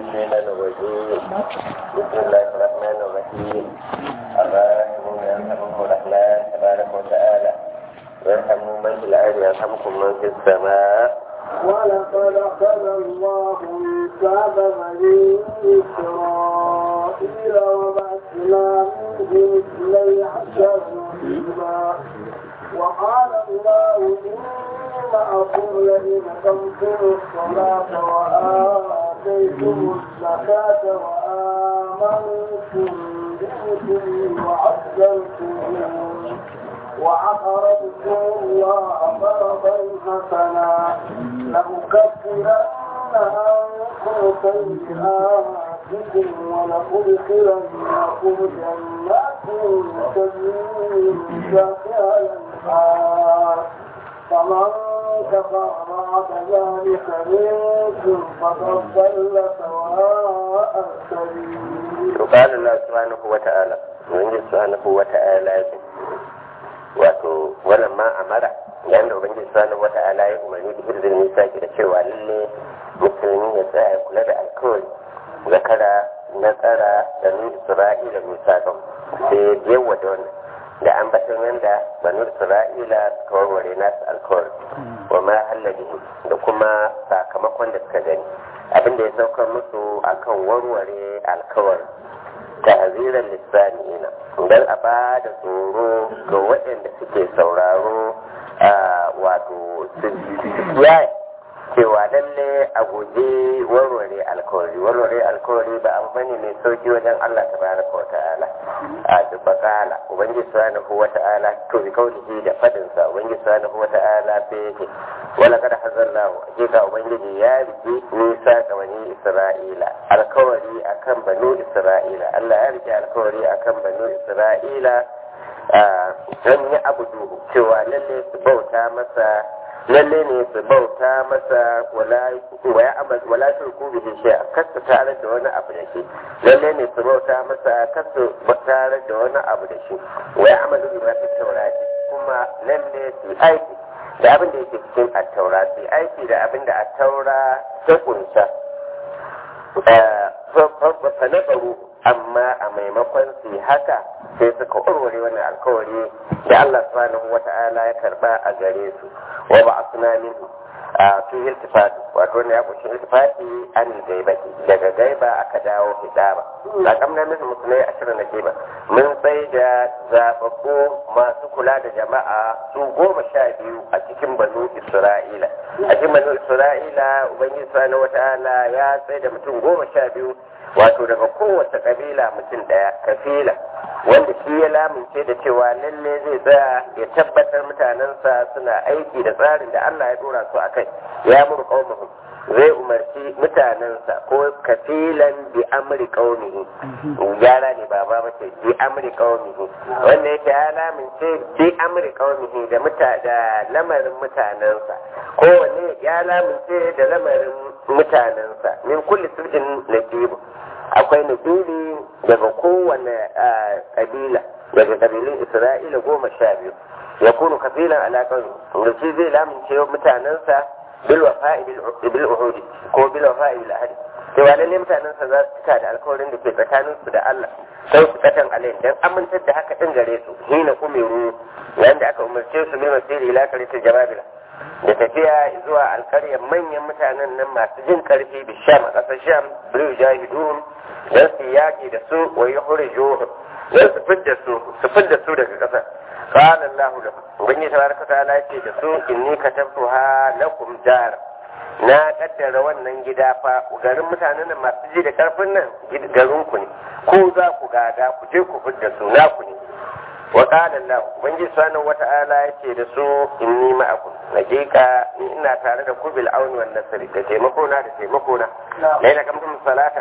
الشيطان الرجيم بسم الله الرحمن الرحيم الراحمون يرحمهم الرحمن تبارك وتعالى ويرحموا من في الأرض يرحمكم من في السماء. ولقد أخذ الله ميثاق بني إسرائيل وبعثنا منهم 12 نقيبا وقال الله إني معكم لئن أقمتم الصلاة وآتيتم الزكاة وآمنتم برسلي وعزرتموهم وعقرضتم الله قرضا حسنا لأكفرن عنكم سيئاتكم ولأدخلنكم جنات تجري من تحتها الأنهار فمن كفر بعد ذلك منكم فقد ضل سواء السبيل. وقال الله سبحانه وتعالى وإن سبحانه وتعالى wato wannan ma amara yayin da ubangiji subhanahu wata'ala ya umarni da hirzin misaki da cewa lalle musulmi ya tsaya ya kula da alkawari zakara na tsara da nu isra'ila misakan sai yawa da wannan da an batun yanda banu isra'ila suka warware nasu alkawari wa ma halladihi da kuma sakamakon da suka gani abinda ya saukar musu akan warware alkawari ta'aziran lissanina don a ba da tsoro ga waɗanda suke sauraro wato su cewa lalle a guje warware alkawari ba abu bane mai sauki wajen Allah tabaraka wa ta'ala a dubbakala ubangiji subhanahu wa ta'ala to bi kaulihi da fadin sa ubangiji subhanahu wa ta'ala sai yake wala kada hazallahu hakika ubangiji ya rike nisa ga bani isra'ila alkawari akan banu isra'ila Allah ya rike alkawari akan banu isra'ila dan ya abudu cewa lalle su bauta masa lalle ne su bauta masa wala turku bihi shay'a kasu tare da wani abu da shi lalle ne su bauta masa kasu tare da wani abu da shi wa ya'malu bima fi tawrati kuma lalle su aiki da abin da yake cikin at-taura su aiki da abin da at-taura ta kunsa fa nazaru amma a maimakon su haka sai suka urware wannan alkawari da Allah subhanahu wata'ala ya karba a gare su wa ba'athna minhu fi iltifat wato ne ya kunshi iltifati an gaibati daga gaiba aka dawo hidaba la kamna min musulmai 20 na gaiba mun sai da zababbu masu kula da jama'a su 12 a cikin banu Isra'ila a cikin banu Isra'ila ubangiji subhanahu wata'ala ya sai da mutum 12 wato daga kowace kabila mutum daya kafila wanda shi ya lamince da cewa lalle zai tsaya ya tabbatar mutanensa suna aiki da tsarin da Allah ya dora su akai ya muru qaumuhum zai umarci mutanensa ko kafilan bi amri qaumihi yara ne baba mace bi amri qaumihi wanda yake ya lamince bi amri qaumihi da lamarin mutanensa ko wanne ya lamince da lamarin mutanensa min kulli sujin najibu akwai nabili daga kowane kabila daga kabilun Isra'ila 12 ya kunu kafilan alaƙar da shi zai lamince mutanensa bil wafa'i bil uhudi ko bil wafa'i bil ahdi cewa lalle mutanensa za su cika da alkawarin da ke tsakaninsu da Allah sai su katan alai dan amintar da haka din gare su hina kumiru wanda aka umarce su mai masiri ila karitul jababila da tafiya zuwa alƙaryar manyan mutanen nan masu jin ƙarfi da sham a ƙasar sham bil jahidun dan su yaƙi da su wa yuhrijuhum dan su fidda su daga ƙasar qala Allah lahum ubangiji tabaraka ta'ala ce da su inni katabtuha lakum dar na kaddara wannan gida fa garin mutanen nan masu ji da ƙarfin nan garin ku ne ko za ku gada ku je ku fidda su na ku ne wa qala Allah ubangiji subhanahu wata'ala yace da su inni ma'akum hakika ni ina tare da ku bil auni wan nasri da taimako na laila kamtum salata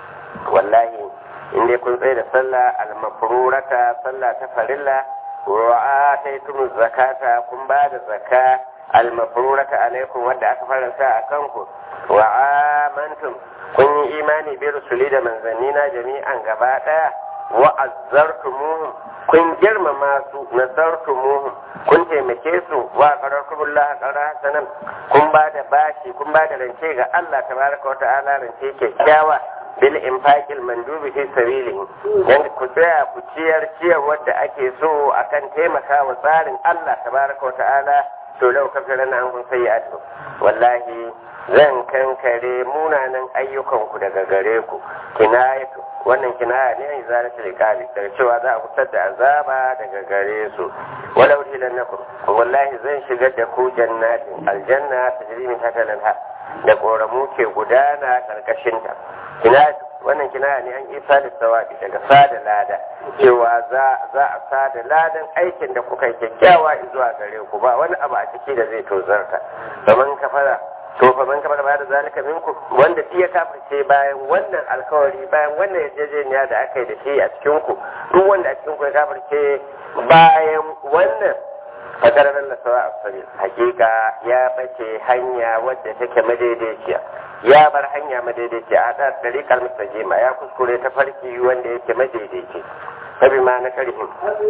wallahi in dai kun tsaye da sallah al-mafrurata sallah ta farilla wa ataytum zakata kun ba da zakka al-mafrurata alaikum wanda aka faranta akan ku wa amantum kun yi imani bi rusuli da manzannina jami'an gaba daya wa azzartumuhum kun girmama su nazartumuhum kun taimake su wa qararkumullah qarahasanan kun ba da bashi kun ba da rance ga Allah tabaraka wa ta'ala rance kyakkyawa bil infaqil mandubi fi sabilihi dan ku tsaya ku ciyar wadda ake so akan taimaka wa tsarin Allah tabaraka wa ta'ala to lau kafiran an kun sayyatu wallahi zan kankare munanan ayyukanku daga gare ku kinayatu wannan kinaya ne in zalata liqali daga cewa za a kusa da azaba daga gare su walau hilannakum wallahi zan shigar da ku jannatin aljanna tajri min tahtiha al-anhar da koramu ke gudana karkashin ta kinayatu wannan kinaya ne an isa da sawabi daga sada lada cewa za a sada ladan aikin da kuka yi kyakkyawa zuwa gare ku ba wani abu a ciki da zai tozarta kaman kafara to fa man kafara ba da zalika minku wanda iya kafirce bayan wannan alkawari bayan wannan yarjejeniya da aka yi da shi a cikin ku duk wanda a cikin ku ya kafirce bayan wannan fakarar Allah sawa asali hakika ya bace hanya wadda take madaidaiciya ya bar hanya madaidaiciya a da tariqal mustajima ya kuskure ta farki wanda yake madaidaici فبما نكرهم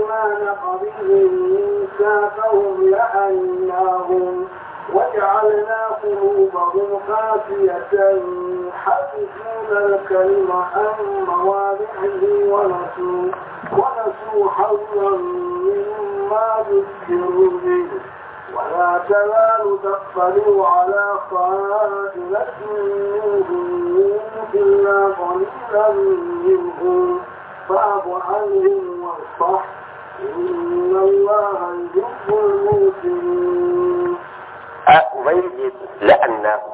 ميثاقهم لعناهم وجعلنا قلوبهم قاسية يحرفون الكلم عن مواضعه ونسوا حظا مما ذكروا به ولا تزال تطلع على خائنة منهم إلا قليلا منهم فاعف عنهم واصفح إن الله يحب المحسنين. ubangiji la'annahu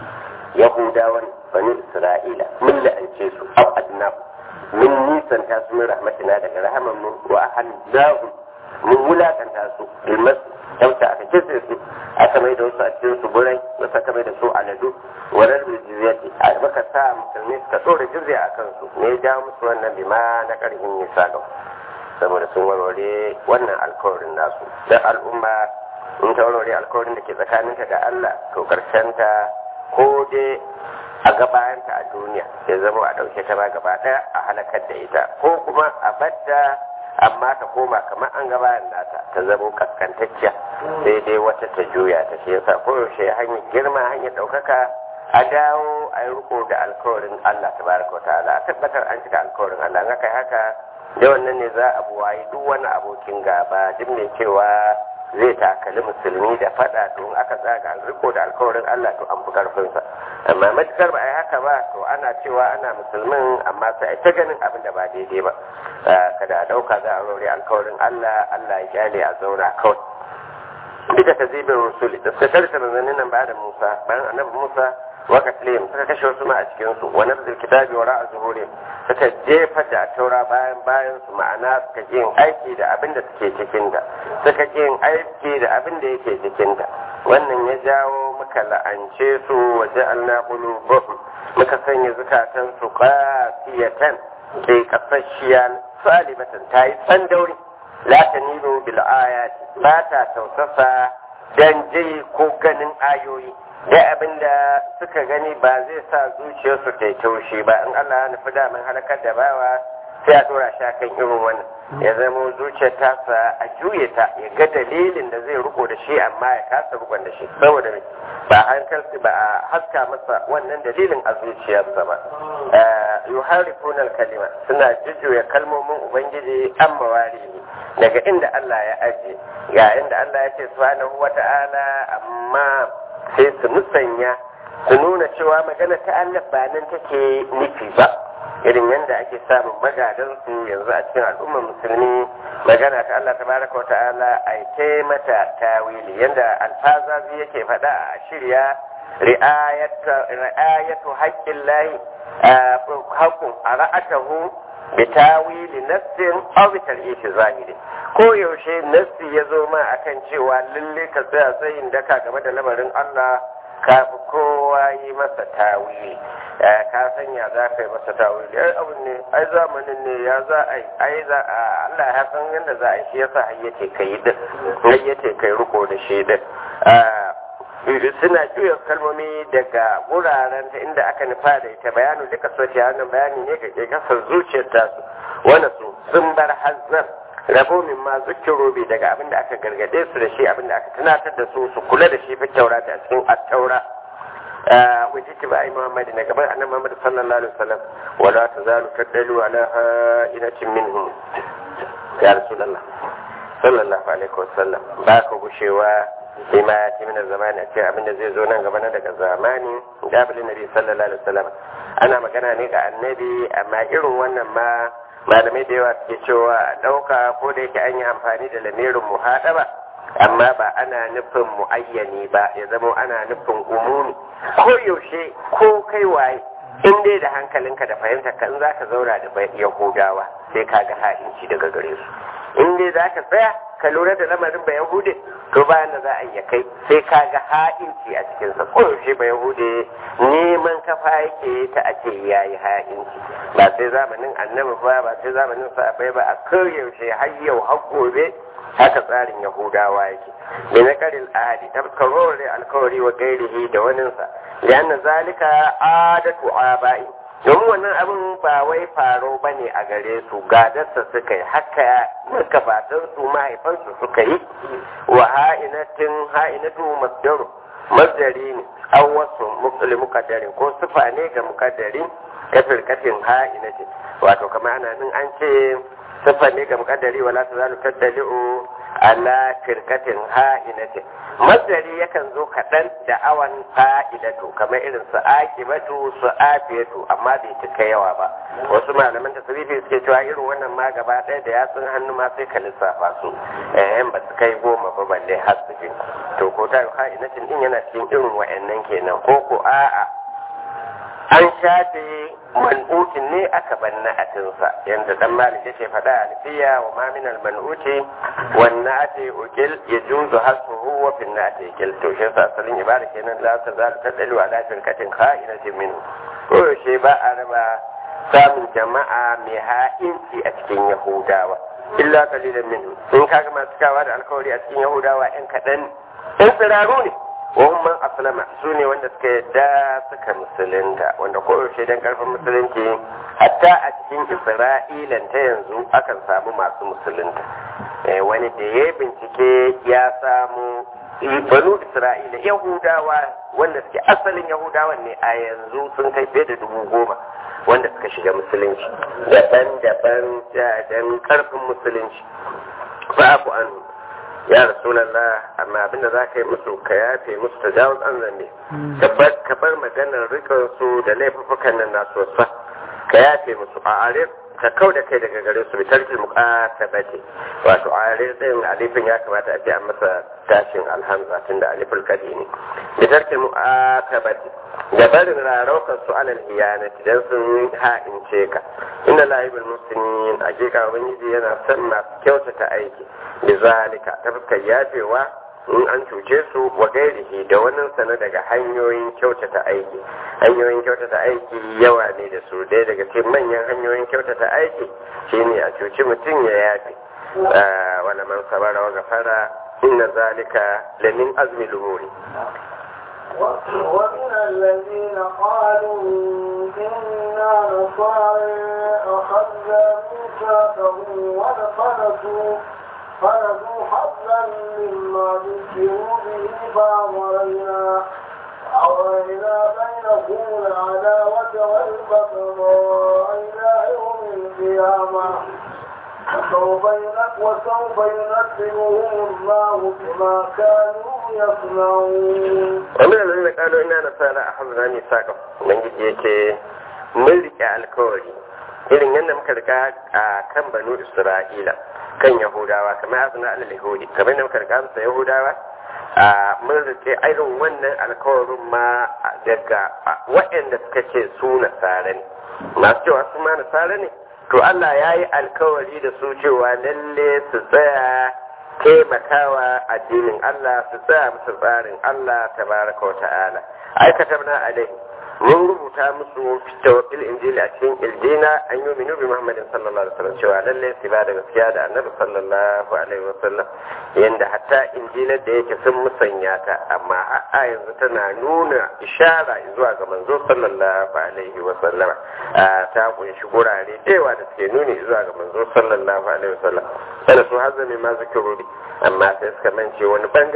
yahudawan bani isra'ila mun la'ance su aw adnahu mun nisanta su min rahmatina daga rahaman mu wa ahannahu mun wulakanta su ilmas dauta aka kisse su aka mai da wasu a cikin su burai wasu aka mai da su aladu warar jizyati a baka sa musulmi suka tsora jizya a kansu ne ya jawo musu wannan bima na karhin nisa saboda sun warware wannan alkawarin nasu dan al'umma in ta warware alkawarin da ke tsakaninta da Allah to ta ko dai a gabayanta a duniya ya zama a ɗauke ta ba gaba ɗaya a halakar da ita ko kuma a badda amma ta koma kamar an gabayan nata ta zama kaskantacciya sai dai wata ta juya ta shi yasa koyaushe hanyar girma hanyar ɗaukaka a dawo a yi riko da alkawarin Allah tabaraka wa ta'ala a tabbatar an cika alkawarin Allah in aka yi haka da wannan ne za a buwayi duk wani abokin gaba duk mai cewa zai takali musulmi da fada don aka tsaga riko da alkawarin Allah to an fi karfinsa amma matukar ba a yi haka ba to ana cewa ana musulmin amma sai a ta ganin abin da ba daidai ba kada a dauka za a rore alkawarin Allah ya kyale a zauna kawai duka ta zibin rusuli da suka karta manzannin nan ba da Musa bayan annabi Musa wakatlim suka kashe wasu ma a cikin su wa nabdil kitabi wa ra'a zuhuri suka jefa da taura bayan su ma'ana suka yin aiki da abin da suke cikin da suka yin aiki da abin da yake cikin da wannan ya jawo muka la'ance su wa ja'alna qulubuhum muka sanya zukatan su qasiyatan ke kasashiyan salibatan tayi tsandauri la tanilu bil ayati ba ta tausasa dan ji ko ganin ayoyi da abin da suka gani ba zai sa zuciyarsu ta taushi ba in Allah ya nufi damin halakar da bawa sai a dora shi kan irin wannan ya zama zuciyar tasa a juye ta ya ga dalilin da zai riko da shi amma ya kasa rikon da shi saboda ba hankalci ba a haska masa wannan dalilin a zuciyarsa ba yuharifuna kalima suna jujjuya kalmomin ubangiji an mawari daga inda Allah ya aje ga inda Allah ya ce subhanahu wata'ala amma sai su musanya su nuna cewa magana ta Allah ba nan take nufi ba irin yadda ake samun magadansu yanzu a cikin al'ummar musulmi magana ta Allah tabaraka wa ta'ala ai kai mata tawili yanda alfazazi yake faɗa a shirya ri'ayatu haqqin lahi haqqun ara'atahu bi tawili nafsin aw bi tarhishi zahiri ko yaushe nassi ya zo ma akan cewa lalle ka tsaya tsayin daka game da lamarin Allah ka fi kowa yi masa tawili ka sanya za ka yi masa tawili ai abin ne ai zamanin ne ya za a yi ai za a Allah ya san yadda za a yi shi yasa hayyace kai din hayyace kai riko da shi din suna juya kalmomi daga wuraren ta inda aka nufa da ita bayanu duka soci wannan bayani ne ga kasar zuciyar tasu wanda su sun bar hazzar rabo min ma zukiru bi daga abinda aka gargade su da shi abinda aka tunatar da su su kula da shi fi taura ta cikin at-taura wajen ba ai Muhammad na gaban annabi Muhammad sallallahu alaihi wasallam wala tazalu tadalu ala ha'inatin minhum ya rasulullah sallallahu alaihi wasallam ba ka gushewa bima ya ce mina zamani ce abinda zai zo nan gaba na daga zamani da abin nabi sallallahu alaihi wasallam ana magana ne ga annabi amma irin wannan ma malamai da yawa suke cewa a ɗauka ko da yake an yi amfani da lamirin muhaɗaba amma ba ana nufin muayyani ba ya zama ana nufin umumi ko yaushe ko kai waye in dai da hankalinka da fahimta kan za ka zauna da yahudawa sai ka ga ha'inci daga gare su in dai za ka tsaya ka lura da lamarin ba yahude to bayan da za a iya kai sai ka ga ha'inci a cikinsa ko yaushe ba yahude neman kafa yake ta a ce ya yi ha'inci ba sai zamanin annabi ba sai zamanin sahabbai ba a yaushe har yau har gobe haka tsarin yahudawa yake da na karin ahadi tabkarore alkawari wa gairihi da waninsa lianna zalika adatu abai don wannan abin ba wai faro bane a gare su gadarsa suka yi haka magabatan su mahaifansu suka yi wa ha'inatu masdari ne an wasu muqaddarin ko sifa ne ga muqaddarin kafirkatin ha'inati wato kamar ana nan an ce sifa ne ga muqaddari wala tazalu tadli'u ala firkatin ha'inatin masdari yakan zo kaɗan da awan fa'idatu kamar irin su akibatu su afiyatu amma bai cika yawa ba wasu malaman tasrifi suke cewa irin wannan ma gaba ɗaya da yatsun hannu ma sai ka lissafa su ba su kai 10 ba balle har su to ko ta ha'inatin din yana cikin irin wa'annan kenan ko a'a an shafe man'utin ne aka bar na'atinsa yadda dan malik yake faɗa a alfiya wa ma min al-man'uti wan na'ati ukil yajuzu hasbuhu wa fi na'ati ukil to shi sa asalin ibada kenan la ta zal tadalu ala firkatin kha'inatin min ko shi ba a raba samun jama'a mai ha'inci a cikin yahudawa illa qalilan minhu in kaga masu kawa da alkawari a cikin yahudawa yan kaɗan in tsiraru ne wahumman aslama su ne wanda suka yadda suka musulunta wanda koyaushe don karfin musulunci hatta a cikin isra'ilan ta yanzu akan samu masu musulunta wani da ya bincike ya samu banu isra'ila yahudawa wanda suke asalin yahudawan ne a yanzu sun kai fiye da 10,000 wanda suka shiga musulunci daban-daban don karfin musulunci fa'afu anhu ya rasulallah amma abinda za ka yi musu ka yafe musu ta jawo an zambe ka bar maganar rikon su da laifukan nan nasu wasa ka yafe musu a arif ka kau da kai daga gare su bi tarkil muqatabati wato arif din alifin ya kamata a ce an masa tashin alhamza tunda aliful qadi ne bi tarkil muqatabati da barin raraukan su alal hiyanati dan sun ha'ince ka inna lahibul muslimin hakika ubangiji yana son masu kyautata aiki bizalika ta fuskar yafewa in an cuce su wa gairihi da wannan sana daga hanyoyin kyautata aiki yawa ne da su dai daga cikin manyan hanyoyin kyautata aiki shine a cuci mutum ya yafe wala man sabara wa gafara inna zalika lamin azmi lumuri ومن الذين قالوا إنا نصارى أخذنا ميثاقهم فنسوا حظا مما ذكروا به فأغرينا بينهم العداوة والبغضاء إلى يوم القيامة وسوف ينبئهم الله بما كانوا يصنعون. ومن الذين قالوا إنا نصارى أخذنا ميثاقهم من يجي ملك الكوري irin yadda muka riga a kan banu isra'ila kan yahudawa kamar azna alal yahudi kamar yadda muka riga musa yahudawa mun rike irin wannan alkawarin ma daga waɗanda suka ce su nasara ne masu cewa su ma nasara ne to Allah ya yi alkawari da su cewa lalle su tsaya taimakawa addinin Allah su tsaya musu tsarin Allah tabaraka wa ta'ala aikatabna alai mun rubuta musu fitawakil injili a cikin iljina an yi minu bi muhammadin sallallahu alaihi wasallam cewa lallai su ba da gaskiya da annabi sallallahu alaihi wasallam yanda hatta injilar da yake sun musanya ta amma a yanzu tana nuna ishara zuwa ga manzo sallallahu alaihi wasallam ta kunshi gurare dewa da suke nuni zuwa ga manzo sallallahu alaihi wasallam sai su hazami ma zikiru amma sai suka mance wani bangare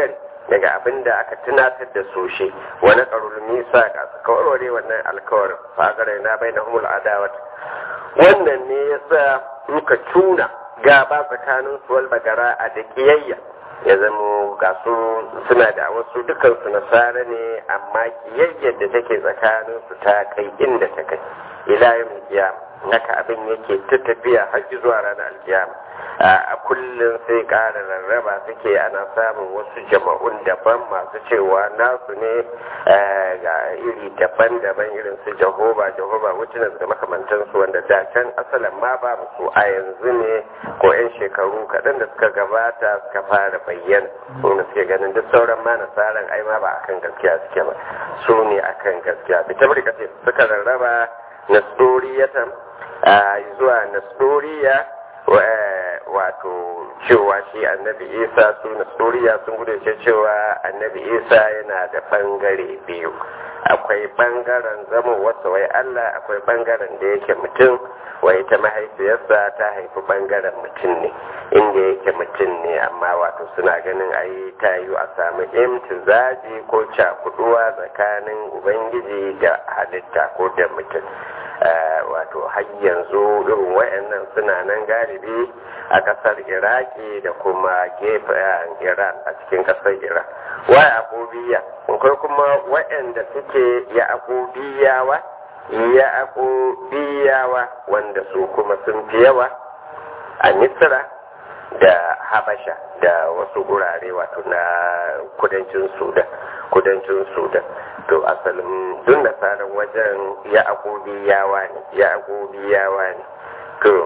daga abin da aka tunatar da su shi wani ƙarul misa ga suka warware wannan alkawarin fagarai na bai na humul adawat wannan ne ya sa muka tuna gaba tsakanin su wal bagara a da kiyayya ya zama ga su suna da wasu dukansu nasara ne amma kiyayyar da take tsakanin su ta kai inda ta kai ila yawmin qiyam haka abin yake ta tafiya har zuwa ranar alkiyama a kullum sai ƙara rarraba suke ana samun wasu jama'un daban masu cewa nasu ne ga iri daban-daban irin su jehova witness da makamantansu wanda da can asalin ma babu su a yanzu ne ko 'yan shekaru kaɗan da suka gabata suka fara bayyana wanda suke ganin duk sauran ma nasaran ai ma ba akan gaskiya suke ba su ne akan gaskiya fita burka ce suka rarraba nasdoriyatan zuwa nasdoriya wato cewa shi annabi isa su nasdoriya sun gudunce cewa annabi isa yana da bangare biyu akwai bangaren zama wasu wai allah akwai bangaren da yake mutum wai ta mahaifiyarsa ta haifi bangaren mutum ne inda yake mutum ne amma wato suna ganin ai ta yi a samu imtizaji ko cakuduwa tsakanin ubangiji da halitta ko da mutum wato har yanzu irin wayannan suna nan galibi a kasar iraki da kuma gefen iran a cikin kasar iran wa abubiya akwai kuma wayanda suke ya abubiyawa wanda su kuma sun fi yawa a misra da habasha da wasu gurare wato na kudancin sudan to asalin duk nasarar wajen ya agobiyawa ne to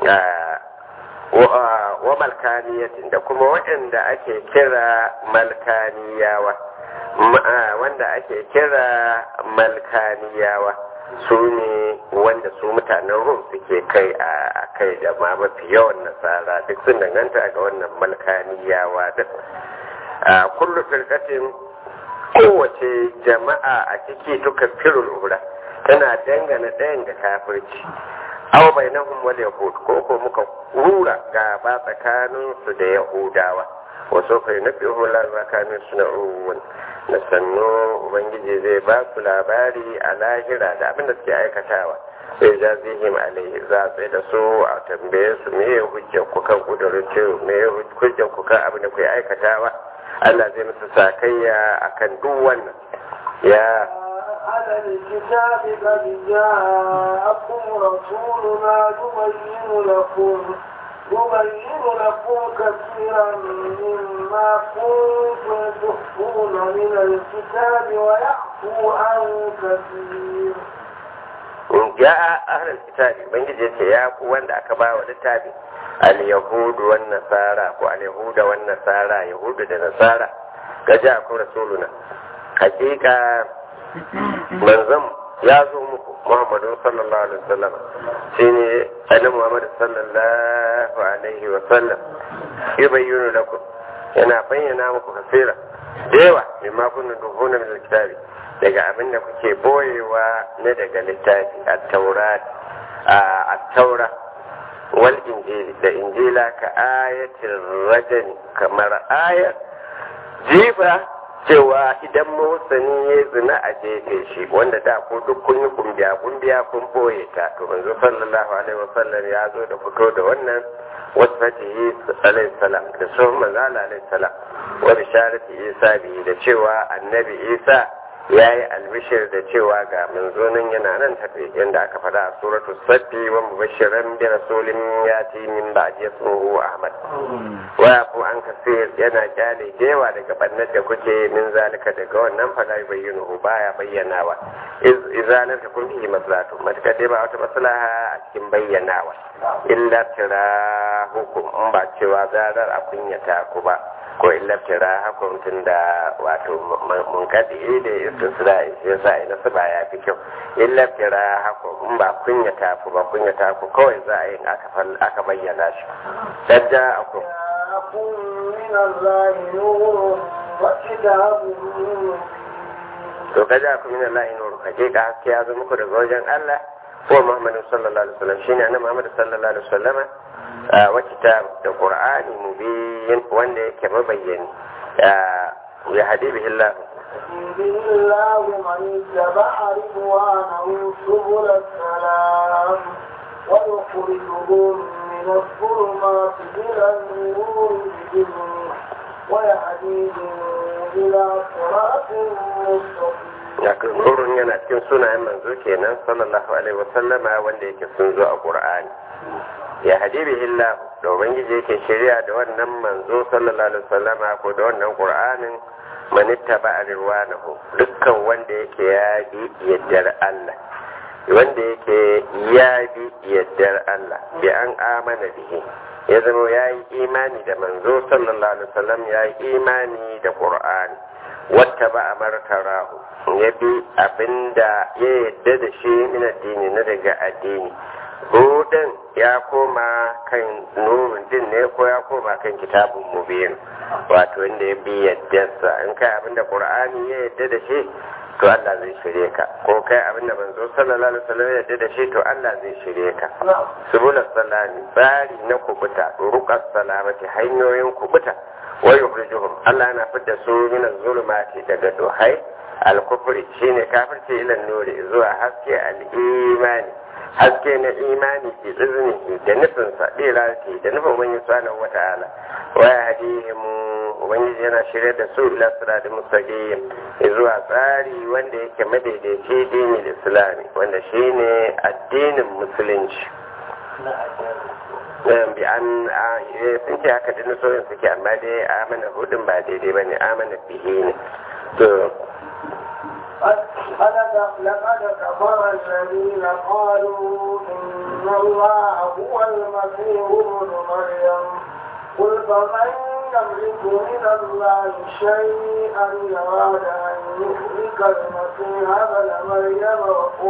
wa malkaniyatin da kuma waɗanda ake kira malkaniyawa wanda ake kira malkaniyawa su ne wanda su mutanen rum suke kai a kai da ma mafi yawan nasara duk sun danganta ga wannan malkaniyawa din kullu firqatin kowace jama'a a ciki tuka firul ura tana dangana ɗayan da kafirci aw bainahum wal yahud ko muka rura gaba tsakanin su da yahudawa wasu kai na biyu la tsakanin su na uwan na sannu ubangiji zai ba su labari a lahira da abin da suke aikatawa sai ja zihim alaihi za su da su a tambaye su me hujjar ku kan kudurin ce me hujjar ku kan abin da kuke aikatawa Allah zai musu sakayya akan duk wannan ya على الكتاب قد جاءكم رسولنا يبين لكم كثيرا مما كنتم تخفون من الكتاب ويعفو عن كثير جاء أهل الكتاب من جديد ياكو وان أكبا والتاب اليهود والنصارى واليهود والنصارى يهود والنصارى قد جاءكم رسولنا حقيقة manzon ya zo muku Muhammadu sallallahu alaihi wasallam shine annabi Muhammad sallallahu alaihi wasallam yubayyinu lakum yana bayyana muku kasira da yawa mimma kunna duhuna min alkitabi daga abin da kuke boyewa na daga littafi at-taura wal injili da injila ka ayatul rajani kamar ayat jifa cewa idan musani ya zina a jefe shi wanda da ko duk kun yi kumbiya kun boye ta to manzo sallallahu alaihi wasallam ya zo da fito da wannan wasfatihi alaihi salam da sun manzo alaihi salam wa bisharati isa bi da cewa annabi isa yayi albishir da cewa ga manzo nan yana nan tafi yanda aka fada a suratu safi wa mubashiran bi rasulin yati min ba'di ismuhu ahmad wa yafu an kasir yana kyale dewa daga bannar da kuke min zalika daga wannan fala bayyinu baya bayyanawa izalan ta kun fi maslahatu matka dai ba wata maslaha a cikin bayyanawa illa tira hukum in ba cewa zarar a kunyata ku ba ko illa tira hukuntun da wato mun kadi da istisra'i yasa ina su ba ya fi kyau illa tira hukum in ba kunyata ku kawai za a yi aka bayyana shi dadda akum من الله نور وكتاب to kaja ku min Allah nur hakika haske ya zo muku daga wajen Allah ko Muhammadu sallallahu alaihi wasallam shine annabi Muhammad sallallahu alaihi wasallam wa kitab da Qur'ani mubin wanda yake mabayyani ya hadi bihi Allah به الله من اتبع رضوانه سبل السلام ويخرجهم من الظلمات إلى النور بإذنه ويهديهم إلى صراط مستقيم. yakin nurun yana cikin sunayen manzo kenan sallallahu alaihi wasallama wanda yake sun zo a Qur'ani. Ya hadi bihi Allah da ubangiji yake shari'a da wannan manzo sallallahu alaihi wasallama ko da wannan Qur'anin man ittaba ridwanahu dukkan wanda yake ya bi yaddar Allah wanda yake ya bi yaddar Allah bi an amana bihi ya zama ya yi imani da manzo sallallahu alaihi wasallam ya yi imani da Qur'ani wata ba amartarahu ya bi abinda ya yadda da shi min addini na daga addini hudun ya koma kan nurun din ne ko ya koma kan kitabun mubin wato inda ya bi yaddarsa in kai abinda Qur'ani ya yadda da shi to Allah zai shirye ka ko kai abinda manzo sallallahu alaihi wasallam ya yadda da shi to Allah zai shirye ka subulus salami tsari na kubuta ruqas salamati hanyoyin kubuta wa yukhrijuhum Allah yana fitar su min az-zulumati daga duhai al-kufri shine kafirci ila nuri zuwa haske al-imani haske na imani ke izini da nufin sa dirati da nufin ubangiji subhanahu wata'ala wa yahdihim ubangiji yana shirye da su ila siratal mustaqim zuwa tsari wanda yake madaidaici dinin islami wanda shine addinin musulunci bi an sun ce haka dinin soyin suke amma dai amana hudun ba daidai bane amana bihi ne to لقد كفر الذين قالوا إن الله هو المسيح ابن مريم قل فمن يملك من الله شيئا يراد أن يهلك المسيح ابن مريم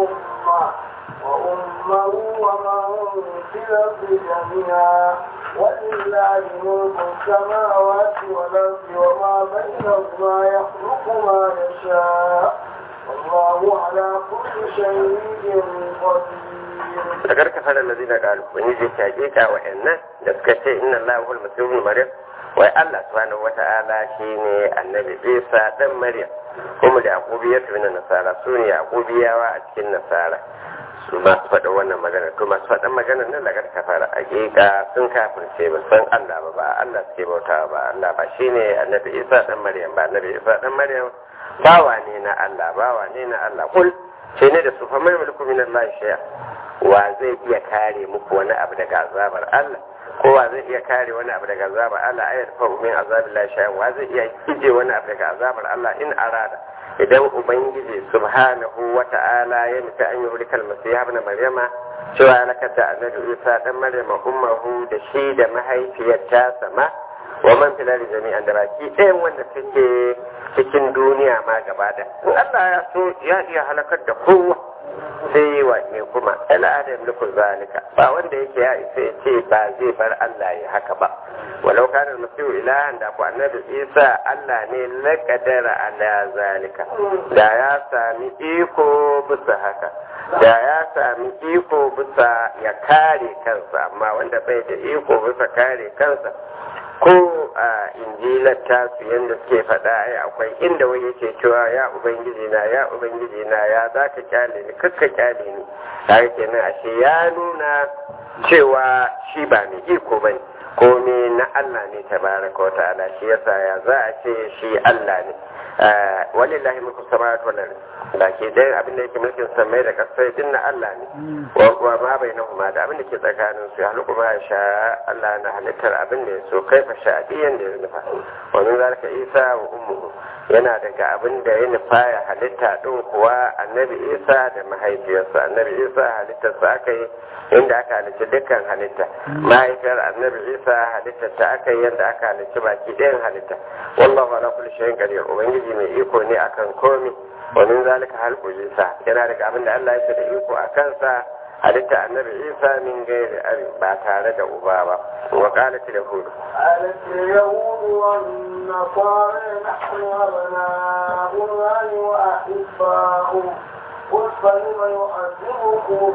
وأمه ومن في الأرض جميعا ولله ملك السماوات والأرض وما بينهما يخلق ما يشاء والله على كل شيء قدير. daga kafar allazina qalu wani je hakika wa'annan da suka ce inna Allahu huwal masih ibn maryam wai Allah subhanahu wata'ala shine annabi Isa dan Maryam kuma da yaqubiyatu min nasara sune yaqubiyawa a cikin nasara su ma su faɗa wannan magana to masu faɗan magana nan daga kafara hakika sun kafirce ba san Allah ba Allah suke bautawa ba Allah ba shine annabi Isa dan Maryam ba annabi Isa dan Maryam bawa ne na Allah kul sai ne da su fa mai mulku min Allah shay'a wa zai iya kare muku wani abu daga azabar Allah ko wa zai iya kare wani abu daga azabar Allah ayat fa min azabillahi shay'a wa zai iya kije wani abu daga azabar Allah in arada idan ubangiji subhanahu wata'ala ya nufi an yi hulikal masiha ibn maryama cewa halakar da annabi Isa dan Maryama ummuhu da shi da mahaifiyar ta sama wa man fil ardi jami'an da baki ɗayan wanda suke cikin duniya ma gaba da in Allah ya so ya iya halakar da kowa sai wa ne kuma al'adam liku zalika ba wanda yake ya isa ya ce ba zai bar Allah ya haka ba walau kana al-masihu ilahan da ku annabi Isa Allah ne laqadara ala zalika da ya sami iko bisa haka da ya sami iko bisa ya kare kansa amma wanda bai da iko bisa kare kansa ko a injilar tasu yadda suke faɗa ai akwai inda wani yake cewa ya ubangiji na ya za ka kyale ni kakka kyale ni tare kenan ashe ya nuna cewa shi ba mai iko bane komai na Allah ne tabaraka wa ta'ala shi yasa ya za a ce shi Allah ne walillahi mulku samawati wal ardi lake dai abin da yake mulkin samai da kasai din na Allah ne wa ma bainahuma da abin da ke tsakanin su ya halku ma sha Allah na halittar abin da ya so kaifa sha diyan da ya nufa wa min zalika Isa wa ummuhu yana daga abin da ya nufa ya halitta din kuwa annabi Isa da mahaifiyarsa annabi Isa halittarsa aka yi inda aka halicci dukkan halitta mahaifiyar annabi Isa halittar ta aka yi yadda aka halicci baki ɗayan halitta wallahu ala kulli shay'in qadir ubangiji mai iko ne akan komai wa min zalika halqu Isa yana daga abin da Allah ya da iko akan sa halitta annabi Isa min gairi abi ba tare da uba ba wa qalat yahud قالت اليهود والنصارى نحن أبناء الله وأحباؤه قل فلم يعذبكم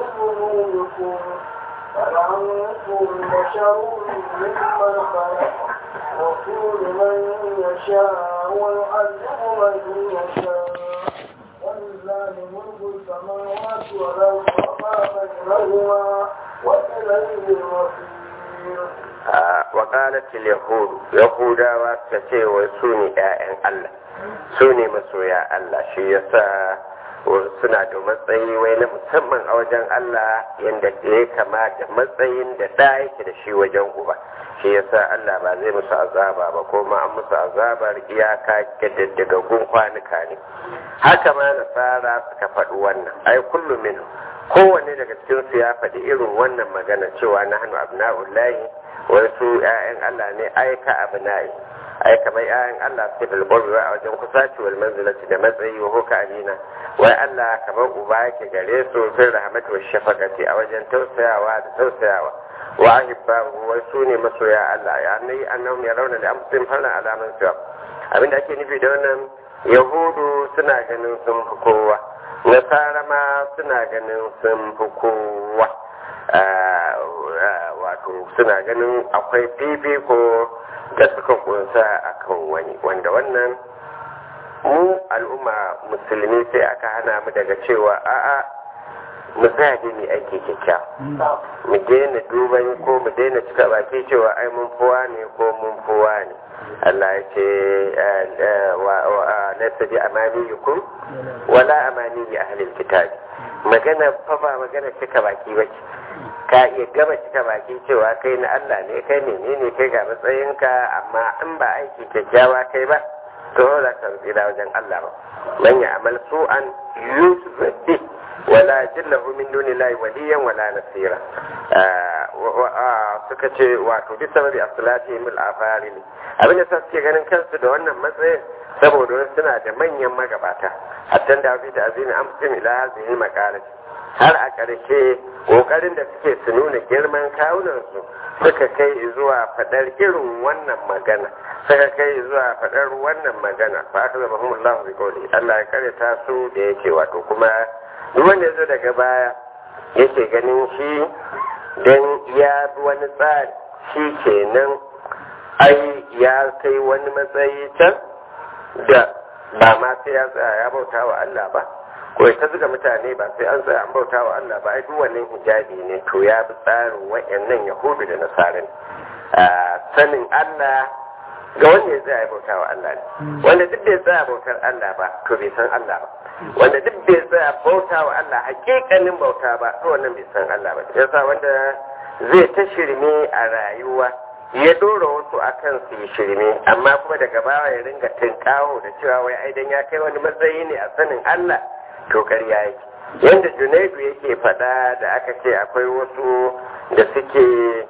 بذنوبكم بل أنتم بشر ممن خلق يغفر لمن يشاء ويعذب من يشاء ولله ملك السماوات والأرض وما بينهما وإليه المصير. وقالت اليهود يهودا وكتي وسوني آئن الله سوني مسويا الله شي يسا suna da matsayi wai na musamman a wajen Allah yadda ya kama da matsayin da ɗa yake da shi wajen uba shi yasa Allah ba zai musu azaba ba ko ma an musu azabar iyaka daddagaggun kwanuka ne haka ma nasara suka faɗi wannan ai kullum min kowanne daga cikin su ya faɗi irin wannan magana cewa na hannu abna'ullahi wai su 'ya'yan Allah ne aika abna'i ai kamar 'ya'yan Allah suke da alƙawari a wajen kusaci wal manzilati da matsayi wa hoka alina wai Allah kamar uba yake gare su fil rahmatu wash shafaqati a wajen tausayawa da tausayawa wa ahibbahu wai su ne masoya Allah ya ne annahum yarawna li amsihim fala alaman sawab abinda ake nufi da wannan yahudu suna ganin sun fi kowa nasara ma suna ganin sun fi kowa wato suna ganin akwai fifiko da suka kunsa akan wani wanda wannan mu al'umma musulmi sai aka hana mu daga cewa a'a mu tsaya ne aiki kyakkyawa mu daina duban ko mu daina cika baki cewa ai mun fuwa ne ko mun fuwa ne Allah ya ce laysa bi amaniyukum wala amani ahli alkitab magana fa ba magana cika baki bace ka iya gama cika baki cewa kai na Allah ne kai ne kai ga matsayinka amma in ba aiki kyakkyawa kai ba to za ka tsira wajen Allah ba man ya amal su'an yusbi wala jillahu min dunillahi waliyan wala nasira suka ce wato bi sababi asalatihim al-afaril abin da suke ganin kansu da wannan matsayin saboda suna da manyan magabata hatta da bi da azini amsin ila hadhihi maqalat har a ƙarshe ƙoƙarin da suke su nuna girman kawunansu suka kai zuwa faɗar irin wannan magana suka kai zuwa faɗar wannan magana fa aka zama humullahu bi qawli Allah ya karanta su da yake wato kuma duk wanda ya zo daga baya yake ganin shi dan ya bi wani tsari shi kenan ai ya kai wani matsayi can da ba ma sai ya tsaya ya bauta wa Allah ba ko ta zuga mutane ba sai an tsaya an bauta wa Allah ba ai duk wannan hijabi ne to ya bi tsarin wayannan yahudu da nasaran sanin Allah ga wanda ya tsaya bauta wa Allah ne wanda duk bai tsaya bautar Allah ba to bai san Allah ba wanda duk bai tsaya bauta wa Allah hakikanin bauta ba to wannan bai san Allah ba yasa wanda zai ta shirme a rayuwa ya dora wasu akan su yi shirme amma kuma daga bawa ya ringa tinkawo da cewa wai aidan ya kai wani matsayi ne a sanin Allah to ƙarya yake yanda Junaidu yake faɗa da aka ce akwai wasu da suke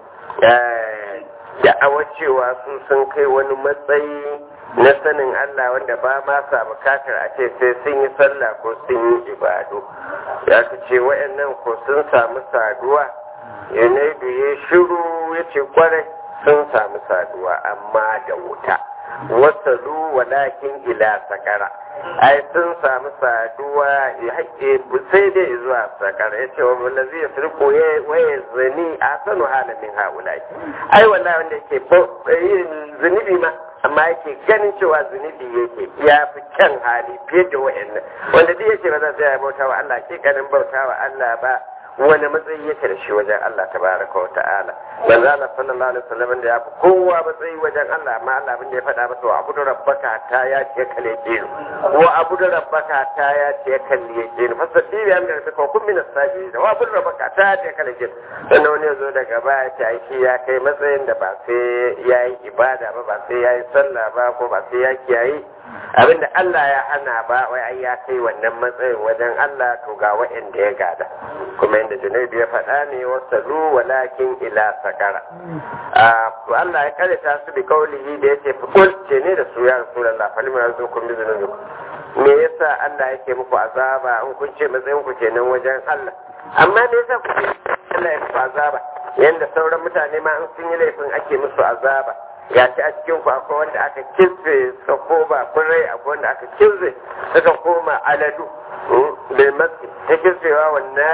da'awar cewa su sun kai wani matsayi na sanin Allah wanda ba ma sa bukatar a ce sai sun yi sallah ko sun yi ibadu ya ce wayannan ko sun samu saduwa Junaidu ya shiru ya ce kwarai sun samu saduwa amma da wuta wasalu walakin ila sakara ai sun samu saduwa ya haƙe sai dai zuwa sakara ya ce wa wallazi ya firko waye zani a sanu halamin haulaki ai wallahi wanda yake yin zunubi ma amma yake ganin cewa zunubi yake ya fi kyan hali fiye da wa'annan wanda duk yake ba za su yi bauta wa Allah ke ganin bauta wa Allah ba wani matsayi yake da shi wajen Allah tabaraka wa ta'ala manzo Allah sallallahu alaihi wasallam da ya fi kowa matsayi wajen Allah amma Allah abin da ya faɗa masa wa abudu rabbaka ta ya ce kale kinu wa abudu rabbaka ta ya ce kale kinu fasaddi ya amda ka kun min as-sajid wa abudu rabbaka ta ya ce kale kinu sannan wani yazo daga baya ce ai shi ya kai matsayin da ba sai yayi ibada ba sai yayi sallah ba ko ba sai ya kiyaye abinda Allah ya hana ba wai ai ya kai wannan matsayin wajen Allah to ga wa'anda ya gada kuma inda Junaidu ya faɗa ne wasalu walakin ila sakara Allah ya karanta su bi kaulihi da yake fikul ce ne da su ya Rasulullah falima yarzukum bi dhunubikum me yasa Allah yake muku azaba in kun ce matsayin ku kenan wajen Allah amma me yasa ku Allah ya muku azaba yanda sauran mutane ma in sun yi laifin ake musu azaba ya ci a cikin ku akwai wanda aka kirse suka koma kurai akwai wanda aka kirse suka koma aladu bil masjid ta kirsewa wannan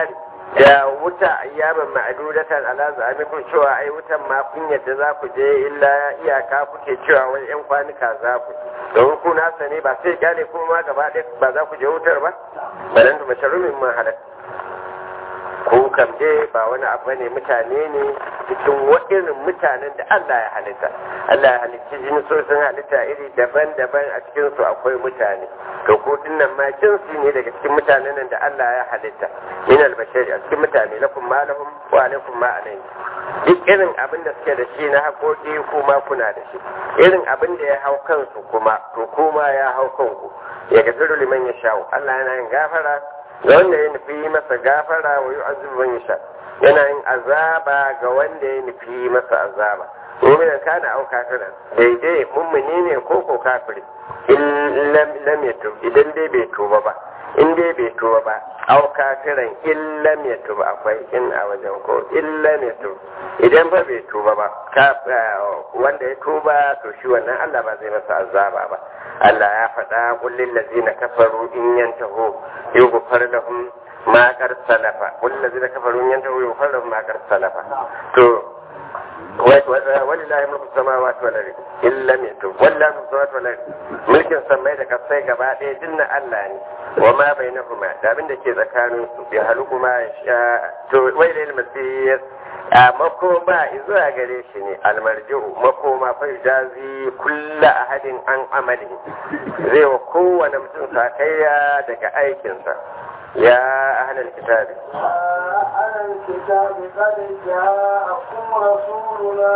da wuta ayyaman ma'adudatan ala zamikum cewa ai wutan ma kun yadda za ku je illa iyaka kuke cewa wai yan kwanuka za ku don ku na sani ba sai gane kuma gaba ɗaya ba za ku je wutar ba balan da masharumin ma halak ko kam dai ba wani abu ne mutane ne cikin irin mutanen da Allah ya halitta Allah ya halitta jinsosin halitta iri daban-daban a cikin su akwai mutane to ko dinnan ma jinsi ne daga cikin mutanen nan da Allah ya halitta min albashari a cikin mutane lakum ma lahum wa alaikum ma alayhi duk irin abin da suke da shi na haƙoƙi kuma kuna da shi irin abin da ya hau kansu kuma to kuma ya hau kanku ya gafiru liman ya sha'u Allah yana yin gafara ga wanda ya nufi masa gafara wa yu'azzibu man yasha yana yin azaba ga wanda ya nufi masa azaba mu'minan kana au kafiran daidai mummuni ne ko ko kafiri in lam yatub idan dai bai tuba ba in dai bai tuba ba au kafiran in lam yatub akwai in a wajen ko in lam yatub idan ba bai tuba ba wanda ya tuba to shi wannan Allah ba zai masa azaba ba Allah ya faɗa kullin lazina kafaru in yantahu yughfar lahum ma qad salafa kullin lazina kafaru in yantahu yughfar lahum ma qad salafa to walillahi mulku samawati wal ardi illa yatub wallahi mulku samawati wal ardi mulkin samai da kasai gaba ɗaya dinna Allah ne wa ma bainahuma da abin da ke tsakanin su bi haluku ma to wailil masir makoma zuwa gare shi ne almarji'u makoma fa jazi kullu ahadin an amali zai wa kowane mutum sakayya daga aikinsa ya ahlal kitabi أهل الكتاب قد جاءكم رسولنا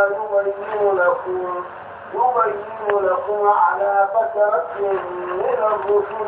يبين لكم على فترة من الرسل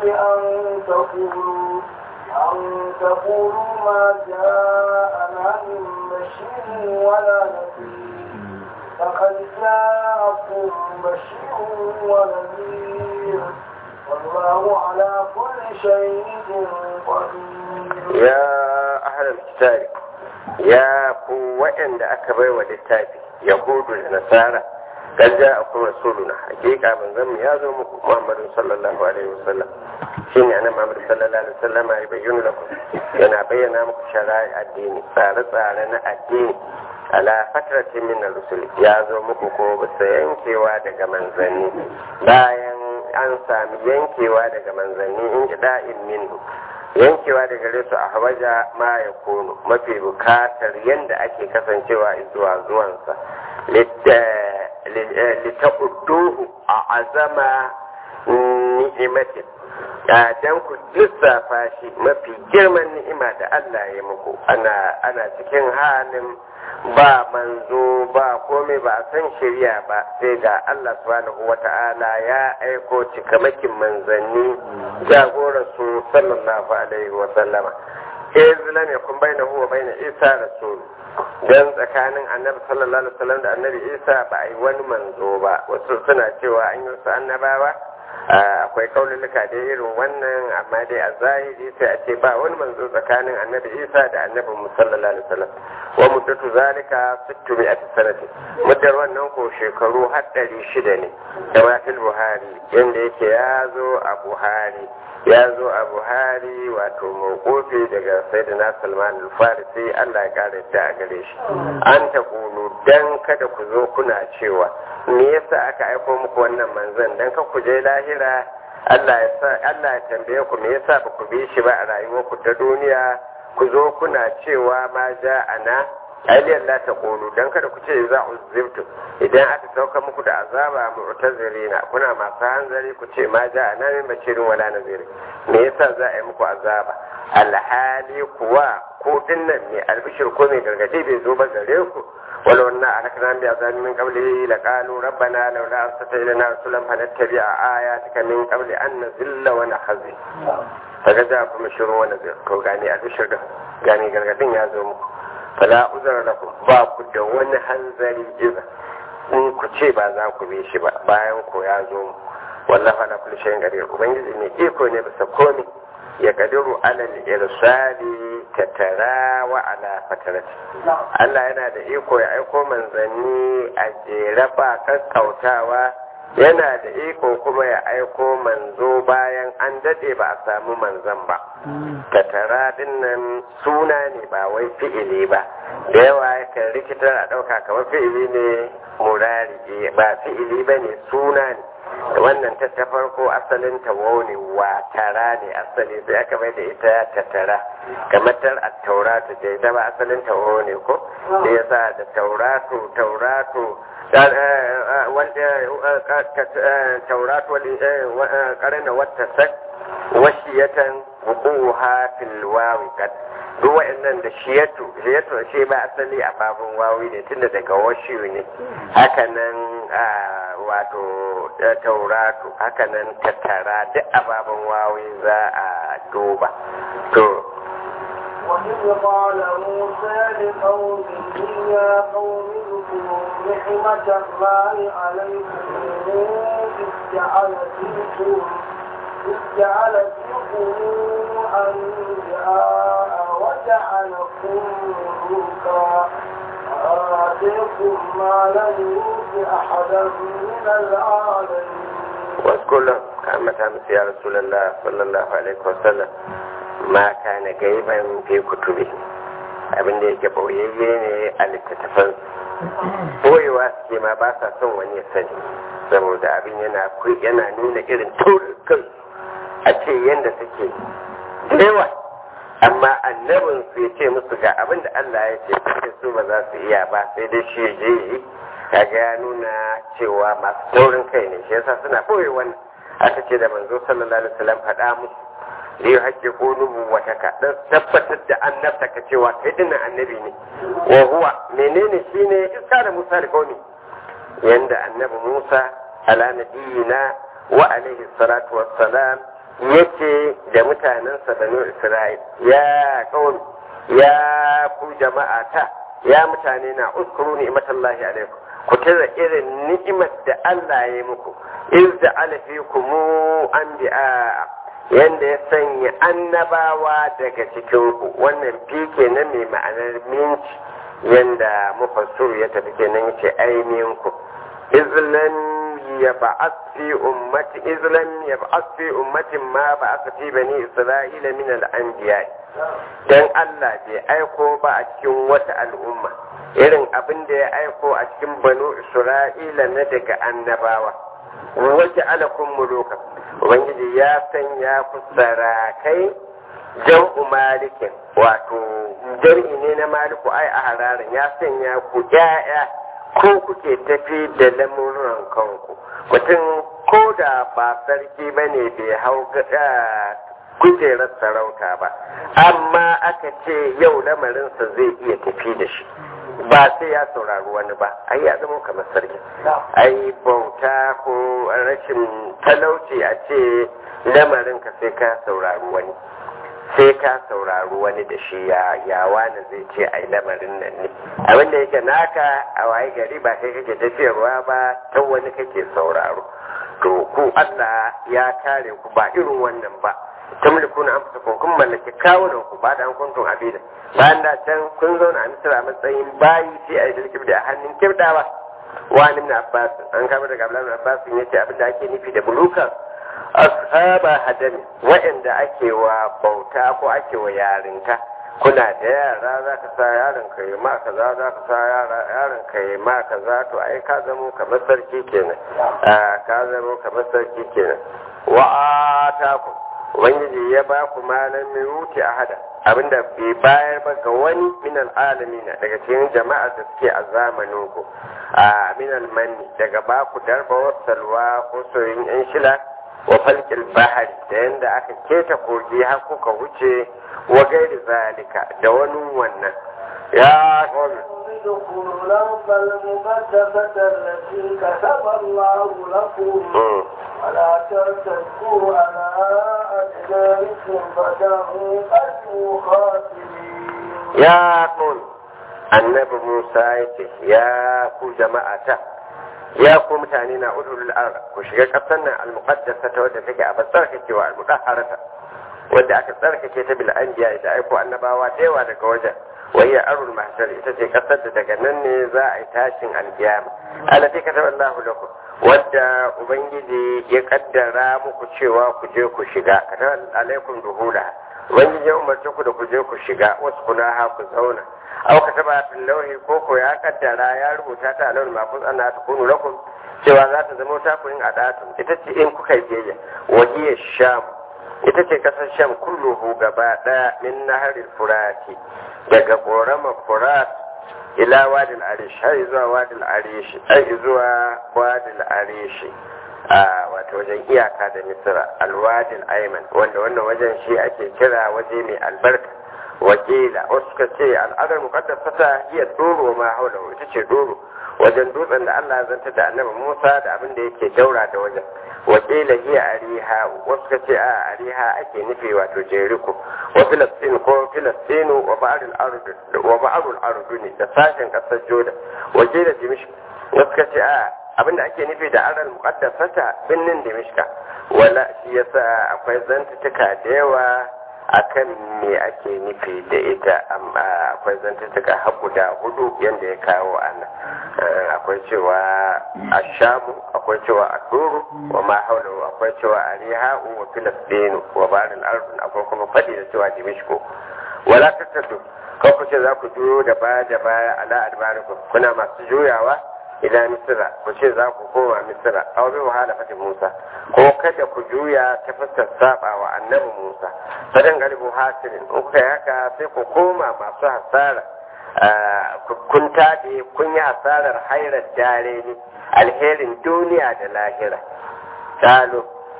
أن تقولوا ما جاءنا من بشير ولا نذير فقد جاءكم بشير ونذير والله على كل شيء قدير يا أهل الكتاب يا قوة عند أكبر وللتابي يهود النصارى قد جاءكم رسولنا حقيقة من ذم يازم محمد صلى الله عليه وسلم شيني أنا محمد صلى الله عليه وسلم يبين لكم أنا بينا مكو شرائع الدين لنا الدين على فترة من الرسل يازم مكو بسينكيوا دقا منزني باين an sami yankewa daga manzanni in da'in minhu yankewa daga gare su a hawaja ma ya kono mafi bukatar yadda ake kasancewa zuwa zuwansa litaqudduhu a azama ni'imatin dan ku lissafa shi mafi girman ni'ima da Allah ya muku ana cikin halin ba manzo ba komai ba a san shari'a ba sai ga Allah subhanahu wata'ala ya aiko cikamakin manzanni jagoran su sallallahu alaihi wa sallama lam yakun bainahu wa bain Isa rasul dan tsakanin annabi sallallahu alaihi wasallam da annabi Isa ba a yi wani manzo ba wasu suna cewa an yi wasu annabawa akwai kaululuka da irin wannan amma dai a zahiri sai a ce ba wani manzo tsakanin annabi Isa da annabi sallallahu alaihi wasallam wa muddatu zalika 600 sanati muddar wannan ko shekaru har 600 ne kama fil Buhari yanda yake ya zo a Buhari wato mawqufi daga sayyidina Salman al-Farisi Allah ya kare ta a gare shi an ta kulu dan kada ku zo kuna cewa me yasa aka aiko muku wannan manzon dan ka ku je lahira Allah ya tambaye ku me yasa ba ku bi shi ba a rayuwarku ta duniya ku zo kuna cewa ma ja'ana ailiyar la ta kulu dan kada ku ce za uzibtu idan aka sauka muku da azaba mu'tazirina kuna masu hanzari ku ce ma ja'ana min bashirin wala nazir me yasa za a yi muku azaba alhali kuwa ko dinnan ne albishir ko mai gargadi bai zo ba gare ku ولو أن أهلكنا بعذاب من قبله لقالوا ربنا لولا أرسلت إلينا رسولا فنتبع آياتك من قبل أن نذل ونخزي فجزاكم الشر ونذير يعني البشر يعني قرقدين يا زوم فلا أذر لكم باكد ونحنزل إذا in ku ce ba za ku bi shi ba bayan ku ya zo wallahi ala kulli shay'in qadir ubangiji ne iko ne bisa komai ya kadiru alal irsali tatara wa ala fatarati Allah yana da iko ya aiko manzanni a jere ba kakkautawa yana da iko kuma ya aiko manzo bayan an dade ba a samu manzon ba. Tattara dinnan suna ne ba wai fi'ili ba, da yawa yakan rikitar a ɗauka kamar fi'ili ne murari, ba fi'ili ba ne suna ne. Wannan ta farko asalin ta wani wa tara ne asali, sai aka mai da ita tattara kamar tar a tauratu da ita ba asalin ta wani ko da ya sa da tauratu karna wata sak washiyatan wuquha fil wawi kad duk wa'annan da shiyatu shi ba asali a babun wawi ne tunda daga washiyu ne, hakanan wato tauratu, hakanan tattara duk a babun wawi za a duba. To وإذ قال موسى لقومه يا قوم اذكروا نعمة الله عليكم إذ جعل فيكم أنبياء وجعلكم ملوكا وآتيكم ما لم يؤت أحدا من العالمين. واذكر لهم كما تمس يا رسول الله صلى الله عليه وسلم ma kana gaiban fi kutubi, abin da yake boyayye ne a littattafan boyewa suke ma ba sa son wani ya sani, saboda abin yana nuna irin taurin kan a ce yadda suke da yawa, amma annabin su ya ce musu ga abin da Allah ya ce suke su ba za su iya ba sai dai shi ya je yi, kaga ya nuna cewa masu taurin kai ne, shi yasa suna boye wannan. Aka ce da manzo sallallahu alaihi wasallam faɗa musu zai haƙƙi ko nubuwataka don tabbatar da annabtaka cewa kai dinnan annabi ne. Wa huwa menene shine iska da Musa da kauni, yanda annabi Musa ala nabiyina wa alaihi salatu wassalam yake da mutanensa banu Isra'il, ya kauni ya ku jama'ata ya mutane na uskuru ni'matallahi alaikum, ku tara irin ni'imar da Allah ya yi muku, iz ja'ala fikum anbiya, yanda ya sanya annabawa daga cikinku. Wannan fi kenan mai ma'anar minci, yanda mufassir ya tafi kenan yace aiminku. izlan yab'ath fi ummatin ma ba'atha fi bani isra'ila min al-anbiya, dan Allah bai aiko ba a cikin wata al'umma irin abin da ya aiko a cikin banu isra'ila na daga annabawa. Wace alakun muluka, ubangiji ya sanya ku sarakai, jam'u malikin, wato jam'i ne na maliku ai a hararin, ya sanya ku ƴaƴa ko kuke tafi da lamuran kanku. Mutum ko da ba sarki ba ne bai hau kujerar sarauta ba, amma aka ce yau lamarinsa zai iya tafi da shi, ba sai ya saurari wani ba, ai ya zama kamar sarki. Ai bauta ko rashin talauci a ce lamarin ka sai ka saurari wani, sai ka saurari wani da shi ya wani zai ce ai lamarin nan ne. Abin da yake naka a waye gari ba kai kake tafiyarwa ba, ta wani kake sauraro. To ku Allah ya kare ku ba irin wannan ba, tamlikuna anfusakum, kun mallaki kawunan ku ba da an kuntum abida, bayan da can kun zauna a Misra matsayin bayi sai a yi kibda a hannun kibdawa. Wani ibn Abbas an kama daga Abdullah ibn Abbas yace abin da ake nufi da bulukan ashaba hadami, wa'anda ake wa bauta ko ake wa yarinta. Kuna da yara za ka sa yaron ka yi ma kaza, za ka sa yaron ka yi ma kaza, to ai ka zamo kamar sarki kenan, ka zamo kamar sarki kenan. Wa ataku, ubangiji ya ba ku malam mai wuce a hada, abinda bai bayar ba ga wani minal alamina daga cikin jama'ar da suke a zamanin ku, a minal manni daga ba ku darba wasalwa ko soyin yan shila wa falkil bahari, da yanda aka keta kogi har kuka wuce, wa gairi zalika da wani wannan. Ya kawai ادخلوا الأرض المقدسة التي كتب الله لكم ولا ترتدوا على أدباركم فتنقلبوا خاسرين. يا قوم النبي موسى يا ku jama'ata, ya ku mutane na udul al-ard, ku shiga kasar nan al-muqaddasata wadda take a tsarkakewa al-mudahharata, wadda aka tsarkake ta bil anbiya da aiko annabawa da yawa daga wajen, wayya arul mahshar ita ce kasar da daga nan ne za a yi tashin alkiyama allati kataba Allahu lakum wadda ubangiji ya kaddara muku cewa ku je ku shiga kataba alaikum duhula ubangiji ya umarce ku da ku je ku shiga wasu kuna ha ku zauna aw kataba fil lawhi ko ya kaddara ya rubuta ta lawhul mahfuz anna takunu lakum cewa za ta zama takurin adatun ita ce in kuka yi wahiya sham ita ce kasar sham kulluhu gaba daya min naharil furati daga korama furat ila wadil arish har zuwa wadil arish zuwa wadil arish wato wajen iyaka da misra alwadil ayman wanda wannan wajen shi ake kira waje mai albarka wakila wasu suka ce al'adar muqaddasata hiya doro ma haula ita ce doro wajen dutsen da Allah zanta da annabi Musa da abin da yake daura da wajen wakila hiya ariha wasu suka ce ariha ake nufi wato Jericho wa Filistin ko Filistinu wa ba'arul ard ne da sashen kasar Jordan wakila Dimishk wasu suka ce abin da ake nufi da aral muqaddasata binnin Dimishka wala shi yasa akwai zantuka da yawa akan me ake nufi da ita amma akwai zantuka har guda hudu yanda ya kawo ana akwai cewa ashamu akwai cewa aduru wa ma haulahu akwai cewa ariha wa filistinu wa barin ardun akwai kuma fadi da cewa dimishko wala tattatu kan ku ce za ku juyo da baya ala adbarikum kuna masu juyawa ila misira ku ce za ku koma misira aw bi muhalafatin Musa ko kada ku juya ta fuskar saba wa annabi Musa sadan galibu hasirin in kuka haka sai ku koma masu hasara kun tabe kun yi hasarar hairar dare ne alherin duniya da lahira قالوا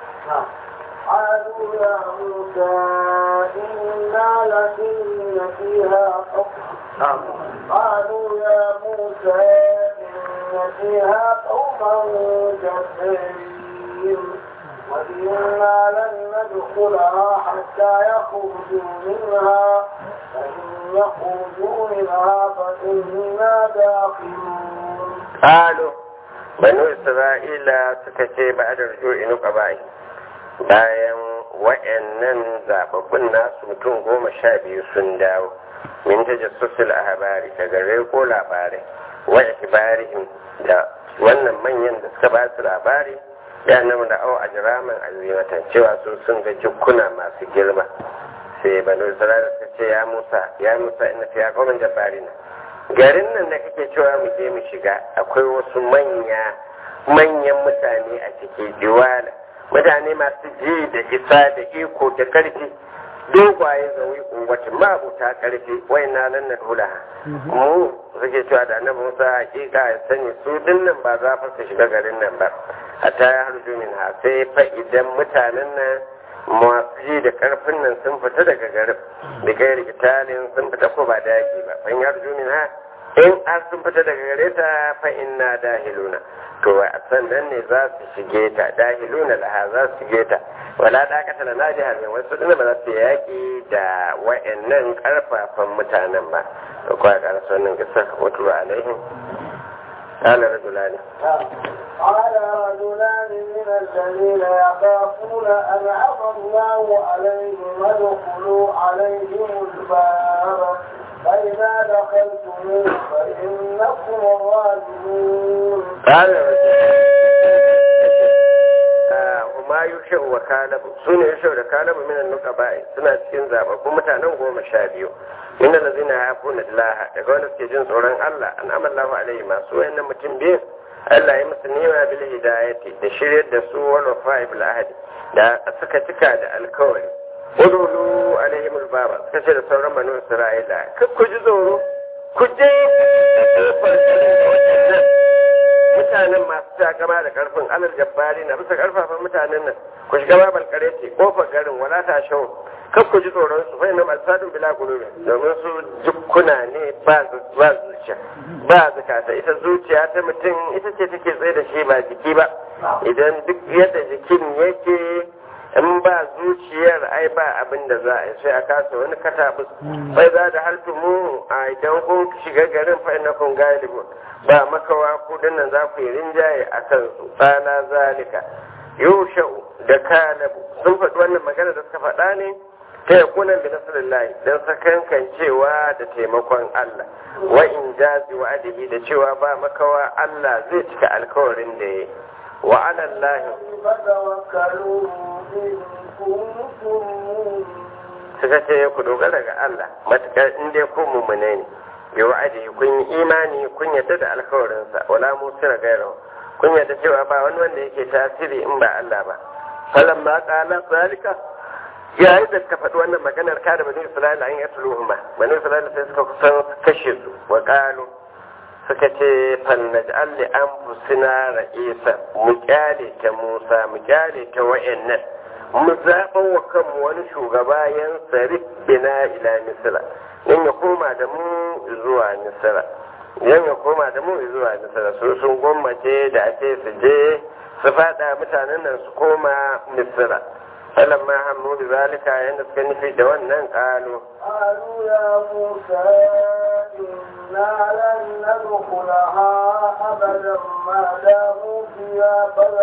يا موسى إنا لكن فيها حكم قالوا يا موسى إن فيها قوما جبارين وإنا لن ندخلها حتى يخرجوا منها فإن يخرجوا منها فإنا داخلون قالوا بنو إسرائيل سكتي بعد رجوع نقبائه bayan wa'annan zababbun nasu mutum 12 sun dawo min tajassusul ahbari daga reko labarai wa ikbarihim da wannan manyan da suka ba su labari ya nan da au ajraman azimatan cewa su sun ga jukkuna masu girma sai banu isra'ila suka ce ya Musa inna fiya qawmin jabbarina garin nan da kake cewa mu je mu shiga akwai wasu manyan mutane a cikin jiwala mutane masu ji da isa da iko da karfi dogwaye zawi wata mabuta karfi wai na nan na dula mu suke cewa da annabi Musa hakika ya sani su dinnan ba za su shiga garin nan ba hatta ya harju min ha sai fa idan mutanen nan masu ji da karfin nan sun fita daga garin da gairi italin sun fita ko ba da yaki ba fa ya harju min ha in har sun fita daga gare ta fa inna dahiluna to a sannan ne za su shige ta dahiluna laha za su shige ta wala da aka tana na jihar mai wasu dina ba za su yaki da wa'annan karfafan mutanen ba da kuwa karasa wannan gasa wato alaihim قال رجلان من الذين يخافون أنعم الله عليهم ادخلوا عليهم الباب فإذا دخلتموه فإنكم غالبون قال وما يشاء وكالب سنة يشاء وكالب من النقباء سنة cikin zaɓaɓɓun mutanen 12 من الذين يعرفون الله daga wanda suke jin tsoron Allah an amallahu alaihi masu wayannan mutum biyu Allah ya musu nima bil hidayati da shiryar da su wal wafa'i bil ahdi da suka cika da alkawari udulu alaihim albaba suka ce da sauran banu Isra'ila kar ku ji tsoro ku je mutanen masu takama da karfin alal jabbari na bisa karfafan mutanen nan ku shiga babal kareti kofar garin wala ta shawo kan ku ji tsoron su fa inna masadun bila qulubi domin su jukkuna ne ba zuciya ba zakata ita zuciya ta mutum ita ce take tsaye da shi ba jiki ba idan duk yadda jikin yake in ba zuciyar ai ba abin da za a yi sai a kasa wani katabus bai za da haltumu a idan kun shiga garin fa inna kun galibun ba makawa ku dinnan za ku yi rinjaye a kansu tsana zalika yusha'u da kalabu sun faɗi wannan magana da suka faɗa ne ta yakunan bi nasrillahi dan sakankan cewa da taimakon Allah wa injazi wa'adihi da cewa ba makawa Allah zai cika alkawarin da yayi wa ala Allah فتوكلوا إن كنتم suka ce ku dogara ga Allah matakar in dai ku mu'mine ne bi wa'adihi kun yi imani kun yadda da alkawarinsa wala musira gairahu kun yadda cewa ba wani wanda yake tasiri in ba Allah ba falamma qala zalika yayin da ka faɗi wannan maganar ka da bani Isra'ila an yi tuluhuma bani Isra'ila sai suka kusan kashe su wa qalu suka ce fannaj'al li anfusina ra'isa mu kyale ta Musa mu kyale ta wa'annan mu zaɓa wa kanmu wani shugaba yan sarif bina ila Misra in ya koma da mu zuwa Misra yan ya koma da mu zuwa Misra su sun gwammace da ake su je su faɗa mutanen nan su koma Misra فلما هموا بذلك عند سكنفي دوان قالوا يا موسى إنا لن ندخلها أبدا ما داموا فيها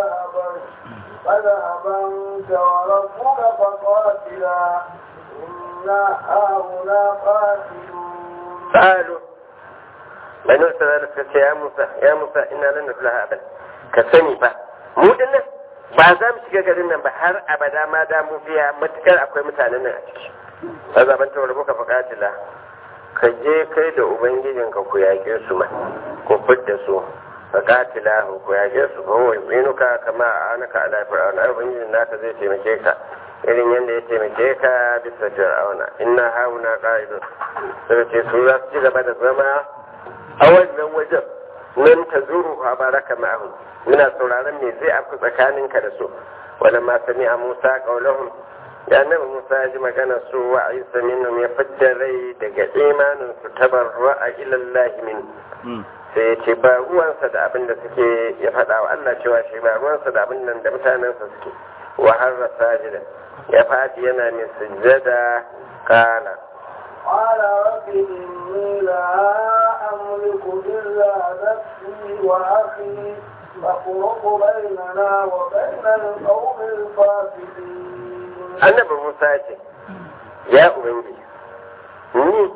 فاذهب أنت وربك فقاتلا إنا هاهنا قاتلون قالوا بنو إسرائيل يا موسى إنا لن ندخلها أبدا كسني مو دلنا ba za mu shiga garin nan ba har abada ma da mu biya matukar akwai mutanen nan a ciki ba za ban tawar muka faƙatila ka je kai da ubangijinka ku yaƙe su ma ku fidda su faƙatila ku yaƙe su ba wai tsinuka kama a anaka ala fir'auna ubangijin naka zai taimake ka irin yadda ya taimake ka bisa fir'auna inna hauna qa'idun sai ce su za su ci gaba da zama a wannan wajen nan ta zuru ha baraka ma'ahum muna sauraron me zai afku tsakaninka da su wala ma sami a Musa qaulahum ya annabi Musa ya ji magana su wa Isa minhum ya fadda rai daga imanin su tabarra ila Allah min sai ya ce ba ruwansa da abin da suke ya faɗa wa Allah cewa shi ba ruwansa da abin nan da mutanensa suke wa harra sajida ya fadi yana mai sujjada kana قال رب إني لا أملك إلا نفسي وأخي فافرق بيننا وبين القوم الفاسقين. النبي موسى يا أمي ni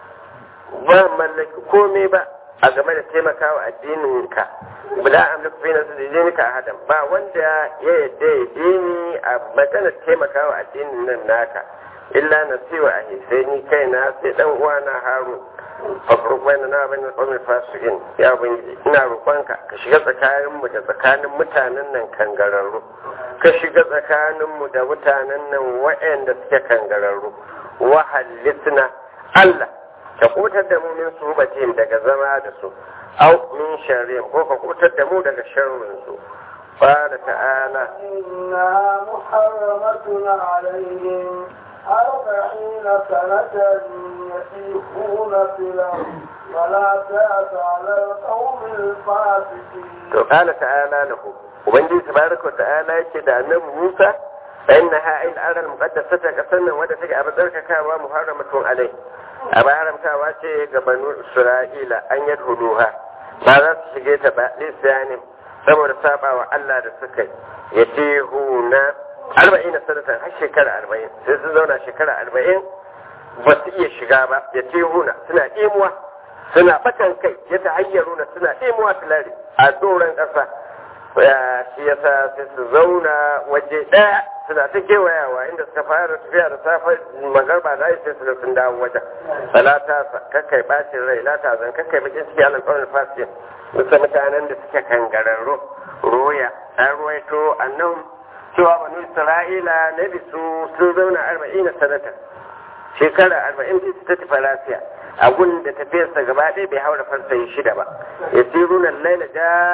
ba mallaki komai ba a game da taimakawa addininka bila amliku fi nasu dinika ahadan ba wanda ya yadda ya dini a maganar taimakawa addinin nan naka illa nasiwa ahi sai ni kaina sai dan uwana Harun fafruq bainana bainal qawmil fasiqin ya ubangiji ina roƙonka ka shiga tsakanin mu da tsakanin mutanen nan kangararru ka shiga tsakanin mu da mutanen nan waɗanda suke kangararru wa halitna Allah ka kutar da mu min subatihim daga zama da su au min sharrihim ko ka kutar da mu daga sharrin su qala ta'ala إنها محرمة عليهم 40 سنة يسيحون في الأرض ولا تأس على القوم الفاسقين. قال تعالى له وبنجي تبارك وتعالى كده النبي موسى فإنها الأرض المقدسة كسنة ودا تجي أبدرك كوا محرمة عليه أبا حرم كوا شيء بنو إسرائيل أن يدخلوها ماذا تشجع تبع لسانهم saboda saba wa Allah da suka ya ce huna 40 sanatan har shekara 40 sai su zauna shekara 40 ba su iya shiga ba ya ce huna suna ɗimuwa suna batan kai ya ta hayyaruna suna ɗimuwa filari a doron ƙasa shi yasa sai su zauna waje ɗaya suna ta kewayawa inda suka fara tafiya da safe magarba da sai su sun dawo wajen salata kakkai bacin rai lata zan kakkai bakin ciki alal qawlil fasiq musa mutanen da suke kangararru roya an ruwaito annan cewa banu isra'ila na bisu sun zauna 40 sanata shekara 40 ta tafi lafiya a gun da tafiyarsa gaba ɗaya bai haura farsayi 6 ba ya siruna laila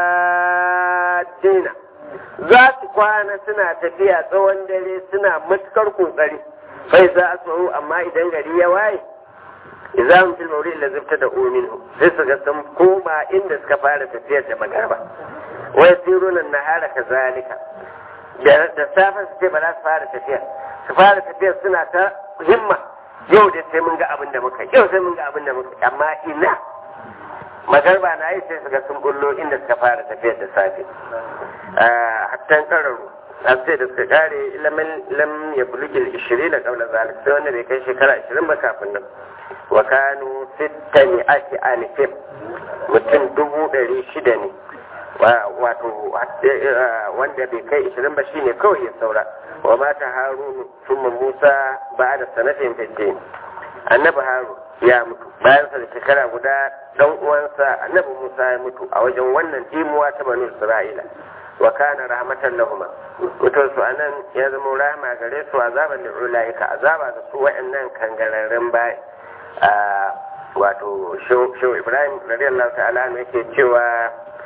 jadina za su kwana suna tafiya tsawon dare suna matukar kokari sai za a tsoro amma idan gari ya waye idan fil mawri la zabta da minhu sai su ga sun koma inda suka fara tafiyar da magarba wa yasiruna nahara kazalika da safa su ce ba za su fara tafiya suna ta himma yau da sai mun ga abin da muka yau sai mun ga abin da muka amma ina magarba na yi sai su ga sun bullo inda suka fara tafiyar da safe hattan kararu har sai da suka kare lam ya bulugil 20 qabla zalik sai wanda bai kai shekara 20 ba kafin nan wa kanu 600,000 mutum 600,000 ne wato wanda bai kai 20 ba shine kawai ya saura wa mata harunu thumma musa ba'da sanatin fitin annabi harun ya mutu bayan sa da shekara guda dan uwansa annabi musa ya mutu a wajen wannan dimuwa ta banu isra'ila wa kana rahmatan lahum mutum su anan ya zama rahama gare su azaban li'ulaika azaba da su wa'annan kangararren bai wato shehu ibrahim radiyallahu ta'ala ne yake cewa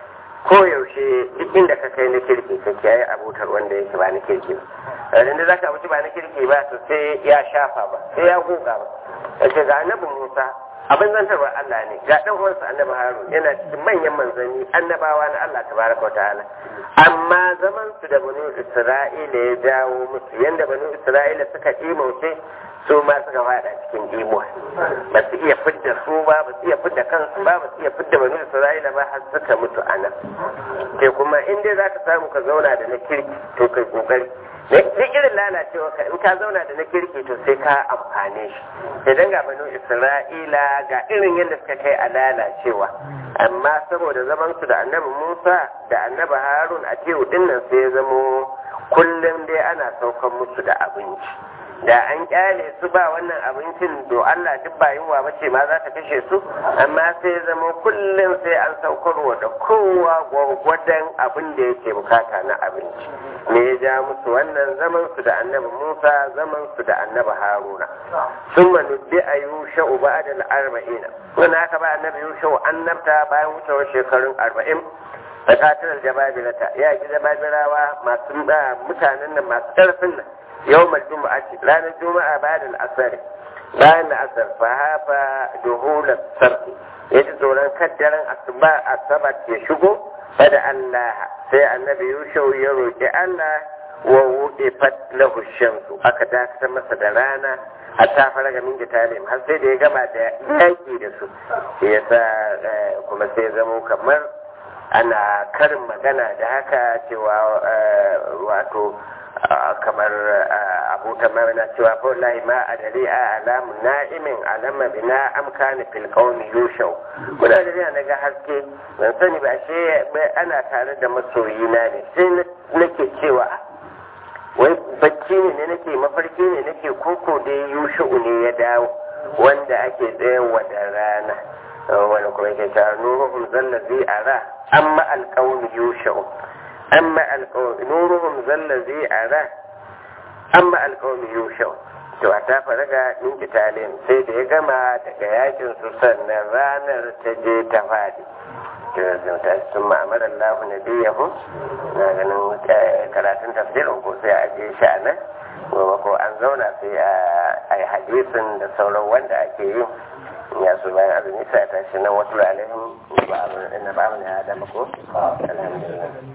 koyaushe duk inda ka kai na kirki ka kiyaye abutar wanda yake ba na kirki ba idan za ka abuci ba na kirki ba to sai ya shafa ba sai ya goga ba yace ga annabi musa abin zantarwar Allah ne ga dan uwansa annabi harun yana cikin manyan manzanni annabawa na Allah tabaraka wa ta'ala amma zaman su da banu isra'ila ya jawo musu yanda banu isra'ila suka imauce su ma suka fada cikin dimuwa ba su iya fidda su ba su iya fidda kansu ba su iya fidda banu isra'ila ba har suka mutu ana sai kuma in dai za ka samu ka zauna da na kirki to kai kokari duk irin lalacewa ka in ka zauna da na kirki to sai ka amfane shi idan ga banu isra'ila ga irin yadda suka kai a lalacewa amma saboda zaman su da annabi musa da annabi harun a tewu dinnan sai ya zamo kullum dai ana saukan musu da abinci da an kyale su ba wannan abincin do Allah duk ba yunwa bace ma za ta kashe su amma sai zama kullum sai an saukarwa da kowa gwargwadon abin da yake bukata na abinci me ya ja musu wannan zaman su da annabi Musa zaman su da annabi Haruna sun manubbi a yusha'u ba'da al-arba'ina wannan aka ba annabi yusha'u annabta bayan wucewar shekarun 40 fakatar jababilata ya ji jababirawa masu mutanen nan masu ƙarfin nan يوم الجمعة لا الجمعة بعد العصر بعد العصر فهذا دخول السبت يجب أن كدر السبت يشبه بدأ الله سي النبي يوشو يروج الله ووقفت له الشمس أكداك سمس دلانا حتى فرق من جتالهم هل سيدي يجمع يأتي دسو يسا كما سيزمو كمر أنا كرم مغانا دهكا سوى واتو kamar abu tamar na cewa fa wallahi ma adali a alamu na'imin alama bina amkani fil qawmi yushau muna da na ga haske ban sani ba ashe ana tare da masoyina ne sai nake cewa wai bacci ne nake mafarki ne nake koko da yushau ne ya dawo wanda ake tsayawa da rana wani kuma yake cewa nuruhum zallazi ara amma alqawmi yushau أما القوم نورهم ذل ذي أراه أما القوم يوشو to a ta faraga min kitalin sai da ya gama daga yakin su sannan ranar ta je ta fadi sun ma'amarar lahu na biyahu na ganin karatun tafsirin ko sai a je shi a nan gobe ko an zauna sai a yi hadisin da sauran wanda ake yi ya su bayan azumi sai a tashi nan wasu alaihim na ba'amun ya adama ko alhamdulillah